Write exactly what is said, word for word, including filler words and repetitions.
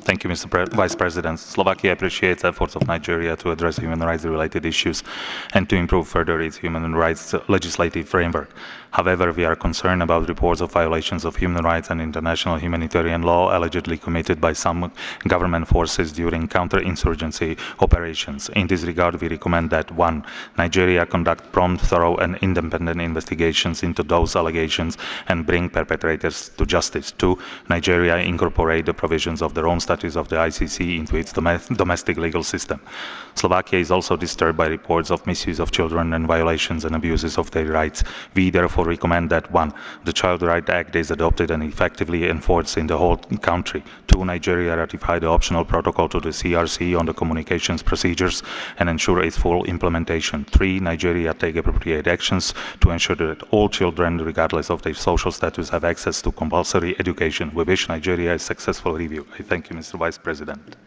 Thank you, Mister Pre Vice President. Slovakia appreciates efforts of Nigeria to address human rights-related issues and to improve further its human rights legislative framework. However, we are concerned about reports of violations of human rights and international humanitarian law allegedly committed by some government forces during counter-insurgency operations. In this regard, we recommend that one Nigeria conduct prompt, thorough and independent investigations into those allegations and bring perpetrators to justice. two Nigeria incorporate the provisions of the Rome Statutes of the I C C into its domestic legal system. Slovakia is also disturbed by reports of misuse of children and violations and abuses of their rights. We therefore recommend that one The Child Rights Act is adopted and effectively enforced in the whole country. two Nigeria ratify the optional protocol to the C R C on the communications procedures and ensure its full implementation. three Nigeria take appropriate actions to ensure that all children, regardless of their social status, have access to compulsory education. We wish Nigeria a successful review. I thank you, Mister Vice President.